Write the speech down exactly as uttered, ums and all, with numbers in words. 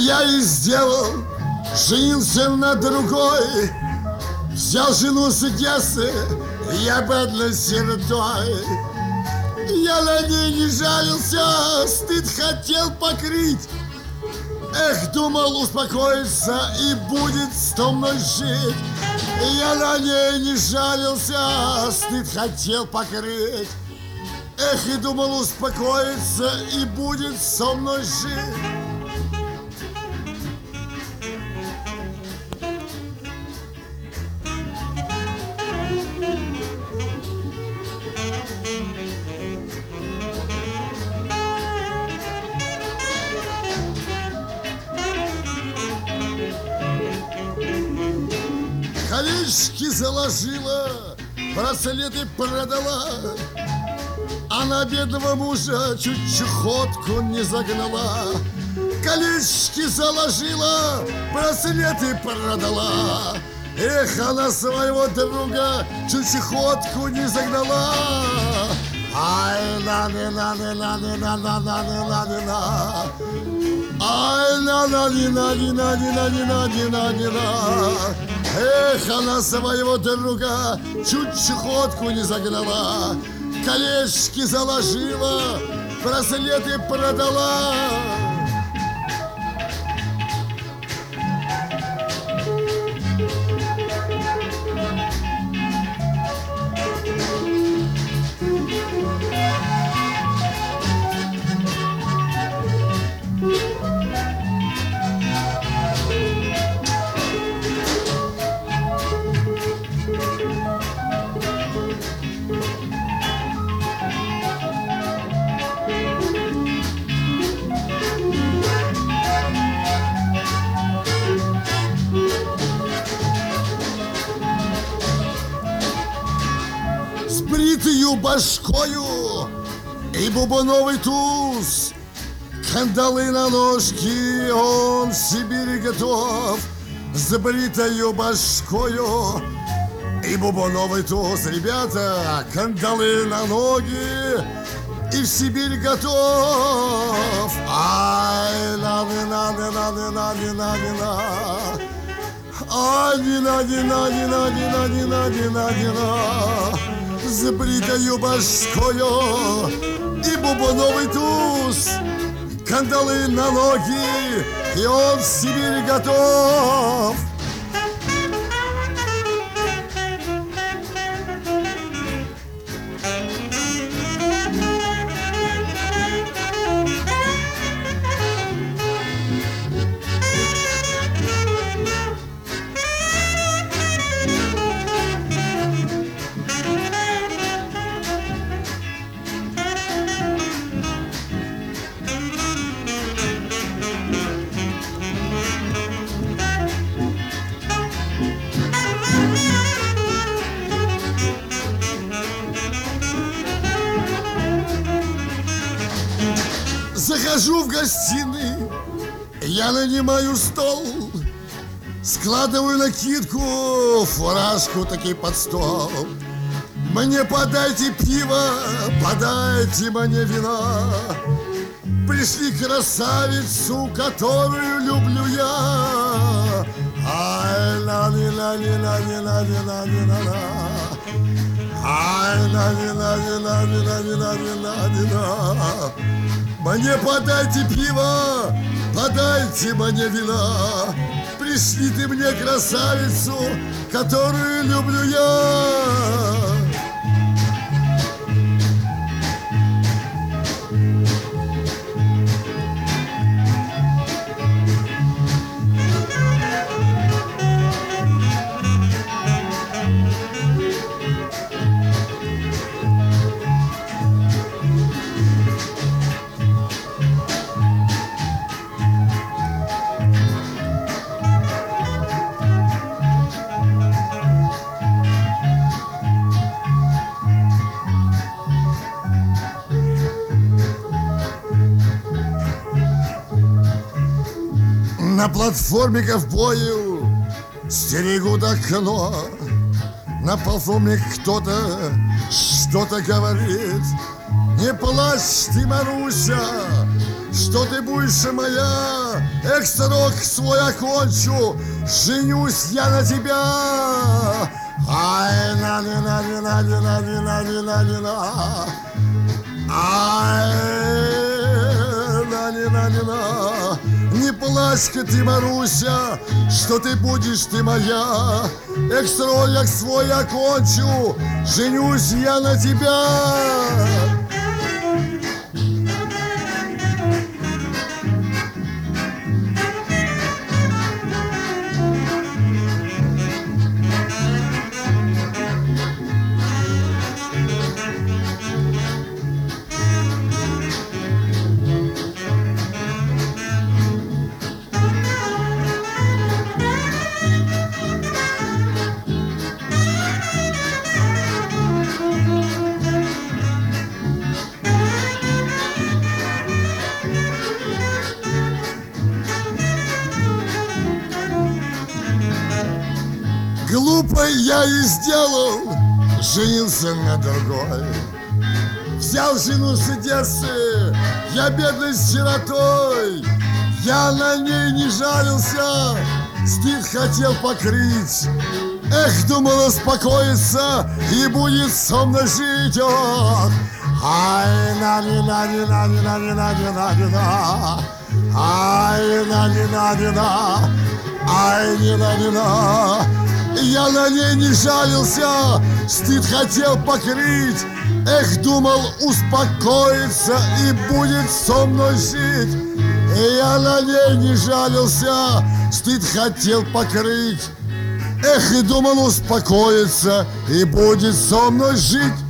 я и сделал, женился на другой. Взял жену с Одессы, я бедной сиротой. Я на ней не жалился, стыд хотел покрыть. Эх, думал успокоиться и будет со мной жить. Я на ней не жалился, стыд хотел покрыть. Эх, и думал успокоиться и будет со мной жить. Колечки заложила, браслеты продала, а на бедного мужа чуть чехотку не загнала. Колечки заложила, браслеты продала, эх, она своего друга чуть чехотку не загнала. Ай, на на на на на на на на на на на на. Ай, на на на на на на на на на на на. Эх, она своего друга чуть чехотку не загнала. Колечки заложила, браслеты продала. Бритую башкою и бубоновый туз, кандалы на ножки, он в Сибири готов. С бритою башкою и бубоновый туз, ребята, кандалы на ноги и в Сибирь готов. Ай, на на на на на на на на. Ай, на на на на на на на на на. С бритою башкою и бубоновый туз, кандалы на ноги, и он в Сибирь готов. Захожу в гостиную, я нанимаю стол, складываю накидку, фуражку таки под стол. Мне подайте пиво, подайте мне вина. Пришли красавицу, которую люблю я. Ай, на ни на ни на ни на ни на ни на на. Ай, на ни на ни на ни на ни на ни на ни на. Мне подайте пиво, подайте мне вина. Пришли ты мне красавицу, которую люблю я. На платформе ковбою стерегут окно. На платформе кто-то что-то говорит. Не плачь ты, Маруся, что ты больше моя. Эх, срок свой окончу, женюсь я на тебя. Ай, на на на на на на на на на на на. Ай, на на на на на. Не плачь-ка ты, Маруся, что ты будешь ты моя. Эх, срок свой окончу, женюсь я на тебя. Глупо я и сделал, женился на другой. Взял жену с Одессы, я бедной сиротой. Я на ней не жалился, стыд хотел покрыть. Эх, думал успокоиться и будет со мной жить. Ох, ай, на ни на ни на ни на ни на ни на ни на. Ай, на ни на ни на. Ай, ни на ни на. Я на ней не жалился, стыд хотел покрыть. Эх, думал успокоиться и будет со мной жить. И я на ней не жалился, стыд хотел покрыть. Эх, и думал успокоиться и будет со мной жить.